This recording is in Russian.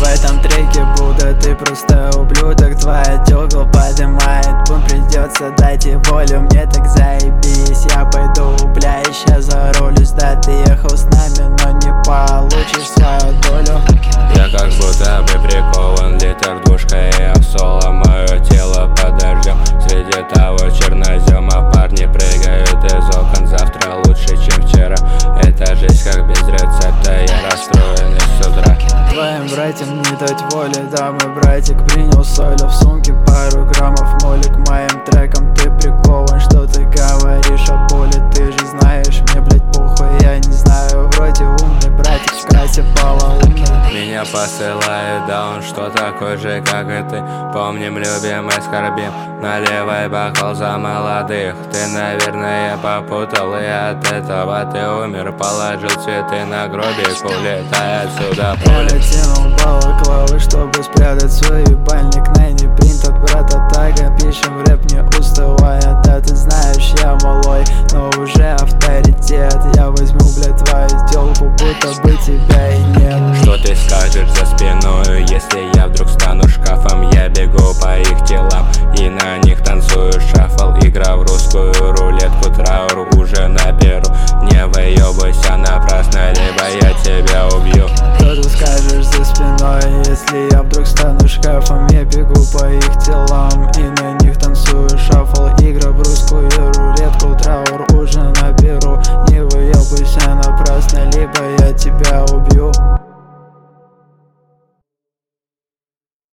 этом треке Будда, ты просто ублюдок. Твоя тёлка поднимает бунт, придется дать ей волю. Мне так заебись, я пойду, бля, и щас зарулюсь. Да, ты ехал с нами, но не получишь свою долю. Я как будто бы прикован литр-двушкой, я в соло, мое тело под дождем. Среди того чернозема парни прыгают из окон. Завтра лучше, чем вчера. Это жизнь как без рецепта, я расстроенный с утра. Твоим братьям не дать воли, да, мой братик принял соли. В сумке пару граммов молик, моим треком ты прикован. Что ты говоришь о боли, ты же знаешь, мне, блять, похуй, я не знаю. Вроде умный братик, в красе полоумный. Меня посылает, да он что такой же, как и ты. Помним, любим и скорбим, наливай бокал за молодых. Ты, наверное, попутал, и от этого ты умер. Положил цветы на гробик, улетай отсюда, Я пуля. натянул балаклавы, чтобы спрятать свой ебальник. Найни принт от брата Тага, пишем рэп не